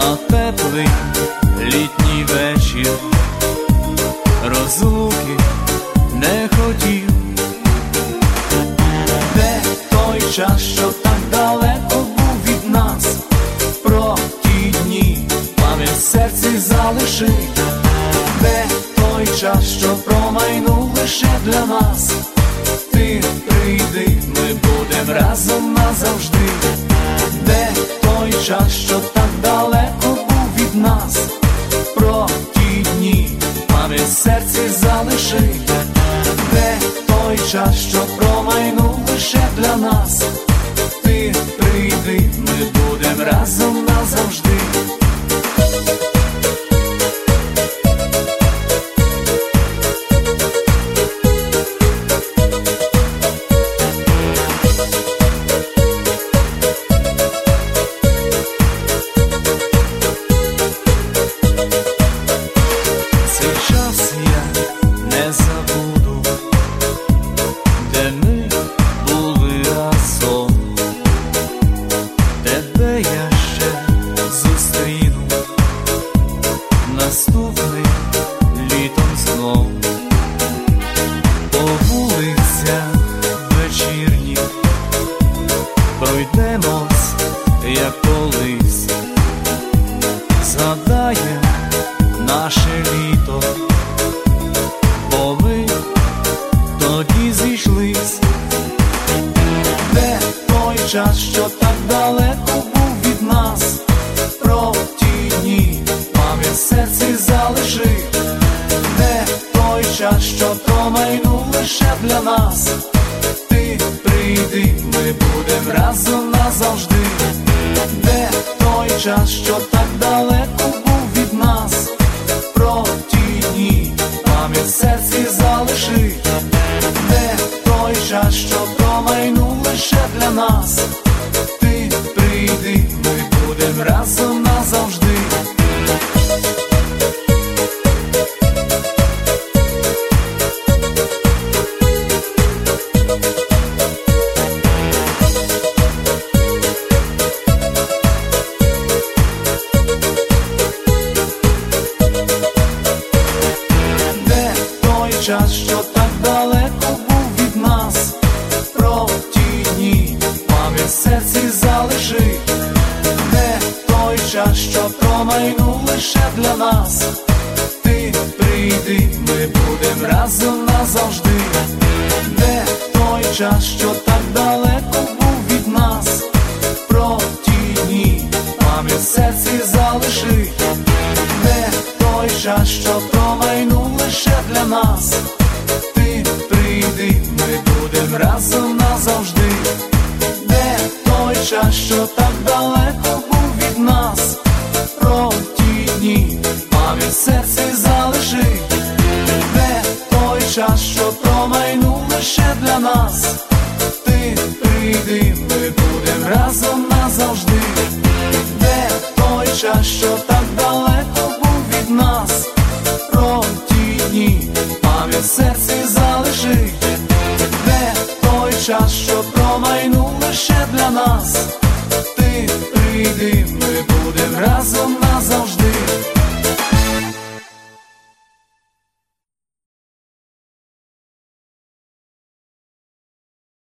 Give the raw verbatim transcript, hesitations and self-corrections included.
а теплий літній вечір розлуки не хотів. Де той час, що так далеко був від нас, про ті дні пам'ять в серці залишить. Де той час, що промайнув лише для нас, ти прийди, ми будем разом назавжди. Де той час, що так далеко був від нас, про ті дні пам'ять в серці залишить. Де той час, що промайнув лише для нас, ти прийди, ми будем разом назавжди. Не забуду, де ми були разом, тебе я ще зустріну наступним літом знов. По вулицях вечірніх пройдемось, як колись, згадаєм наше літо, бо ми тоді зійшлись. Де той час, що так далеко був від нас, про ті дні пам'ять в серці залишить. Де той час, що промайнув лише для нас, ти прийди, ми будем разом назавжди. Де той час, що так далеко був від нас, про ті дні пам'ять в серці залишить. Де той час, що промайнув лише для нас, ти прийди, ми будем разом назавжди. Час, що так далеко був від нас, про ті дні пам'ять в серці залишить. Де той час, що промайнув лише для нас, ти прийди, ми будем разом назавжди. Де той час, що так далеко був від нас, про ті дні пам'ять в серці залишить. Де той час, що промайнув лише для нас, ти прийди, ми будем разом назавжди. Де той час, що так далеко був від нас, про ті дні пам'ять в серці залишить. Де той час, що промайнув лише для нас, ти прийди, ми будем разом назавжди. Де той час, що так далеко був від нас, про ті дні пам'ять в серці залишить. Де той час, що промайнув лише для нас,